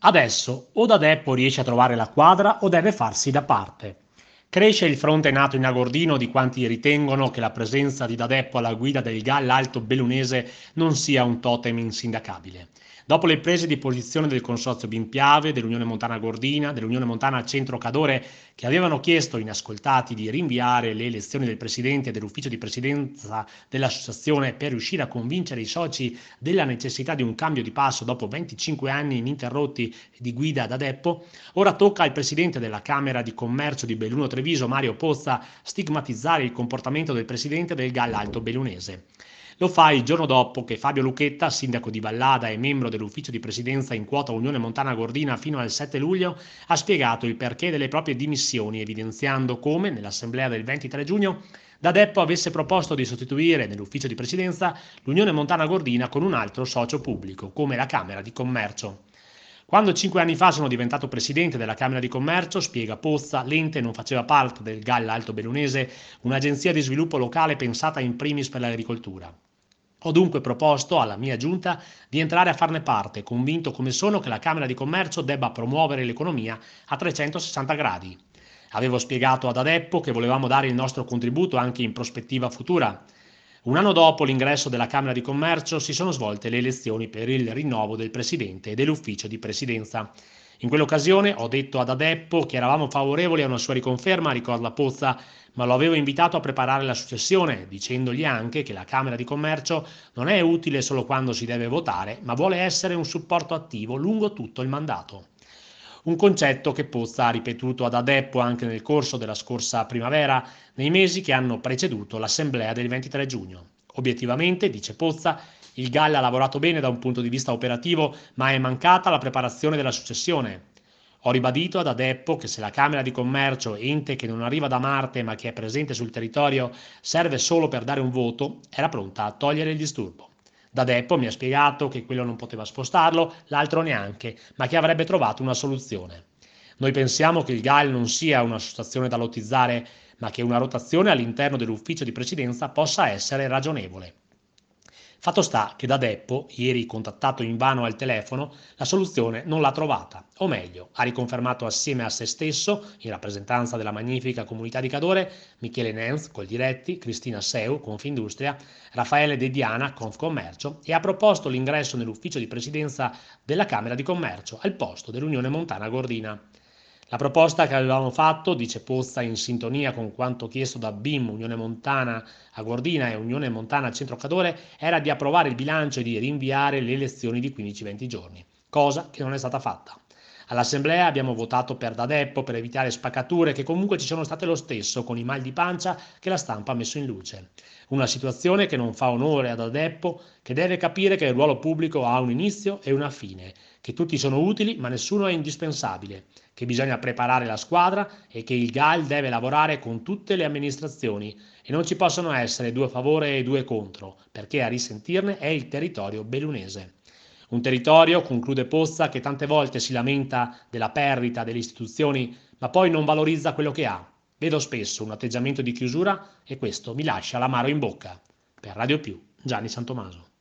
Adesso o D'Adeppo riesce a trovare la quadra o deve farsi da parte. Cresce il fronte nato in Agordino di quanti ritengono che la presenza di D'Adeppo alla guida del GAL Alto Bellunese non sia un totem insindacabile. Dopo le prese di posizione del Consorzio Bimpiave, dell'Unione Montana Agordina, dell'Unione Montana Centro Cadore, che avevano chiesto inascoltati di rinviare le elezioni del Presidente e dell'Ufficio di Presidenza dell'Associazione per riuscire a convincere i soci della necessità di un cambio di passo dopo 25 anni ininterrotti di guida D'Adeppo, ora tocca al Presidente della Camera di Commercio di Belluno Treviso, Mario Pozza, stigmatizzare il comportamento del Presidente del GAL Alto Bellunese. Lo fa il giorno dopo che Fabio Lucchetta, sindaco di Vallada e membro dell'ufficio di presidenza in quota Unione Montana Gordina fino al 7 luglio, ha spiegato il perché delle proprie dimissioni, evidenziando come, nell'assemblea del 23 giugno, D'Adeppo avesse proposto di sostituire nell'ufficio di presidenza l'Unione Montana Gordina con un altro socio pubblico, come la Camera di Commercio. Quando 5 anni fa sono diventato presidente della Camera di Commercio, spiega Pozza, l'ente non faceva parte del GAL Alto Bellunese, un'agenzia di sviluppo locale pensata in primis per l'agricoltura. Ho dunque proposto alla mia giunta di entrare a farne parte, convinto come sono che la Camera di Commercio debba promuovere l'economia a 360 gradi. Avevo spiegato ad Adeppo che volevamo dare il nostro contributo anche in prospettiva futura. Un anno dopo l'ingresso della Camera di Commercio si sono svolte le elezioni per il rinnovo del Presidente e dell'Ufficio di Presidenza. In quell'occasione ho detto ad Adeppo che eravamo favorevoli a una sua riconferma, ricorda Pozza, ma lo avevo invitato a preparare la successione, dicendogli anche che la Camera di Commercio non è utile solo quando si deve votare, ma vuole essere un supporto attivo lungo tutto il mandato. Un concetto che Pozza ha ripetuto ad Adeppo anche nel corso della scorsa primavera, nei mesi che hanno preceduto l'assemblea del 23 giugno. Obiettivamente, dice Pozza, il GAL ha lavorato bene da un punto di vista operativo, ma è mancata la preparazione della successione. Ho ribadito ad Adeppo che se la Camera di Commercio, ente che non arriva da Marte ma che è presente sul territorio, serve solo per dare un voto, era pronta a togliere il disturbo. D'Adeppo mi ha spiegato che quello non poteva spostarlo, l'altro neanche, ma che avrebbe trovato una soluzione. Noi pensiamo che il GAL non sia una situazione da lottizzare, ma che una rotazione all'interno dell'ufficio di presidenza possa essere ragionevole. Fatto sta che D'Adeppo, ieri contattato invano al telefono, la soluzione non l'ha trovata, o meglio, ha riconfermato assieme a se stesso, in rappresentanza della magnifica comunità di Cadore, Michele Nenz, Coldiretti, Cristina Seu, Confindustria, Raffaele De Diana, Confcommercio, e ha proposto l'ingresso nell'ufficio di presidenza della Camera di Commercio al posto dell'Unione Montana Gordina. La proposta che avevamo fatto, dice Pozza, in sintonia con quanto chiesto da BIM, Unione Montana Agordina e Unione Montana Centro Cadore, era di approvare il bilancio e di rinviare le elezioni di 15-20 giorni, cosa che non è stata fatta. All'assemblea abbiamo votato per D'Adeppo per evitare spaccature che comunque ci sono state lo stesso con i mal di pancia che la stampa ha messo in luce. Una situazione che non fa onore ad Adeppo, che deve capire che il ruolo pubblico ha un inizio e una fine, che tutti sono utili ma nessuno è indispensabile, che bisogna preparare la squadra e che il GAL deve lavorare con tutte le amministrazioni e non ci possono essere due a favore e due contro, perché a risentirne è il territorio bellunese. Un territorio, conclude Pozza, che tante volte si lamenta della perdita delle istituzioni, ma poi non valorizza quello che ha. Vedo spesso un atteggiamento di chiusura e questo mi lascia l'amaro in bocca. Per Radio Più, Gianni Santomaso.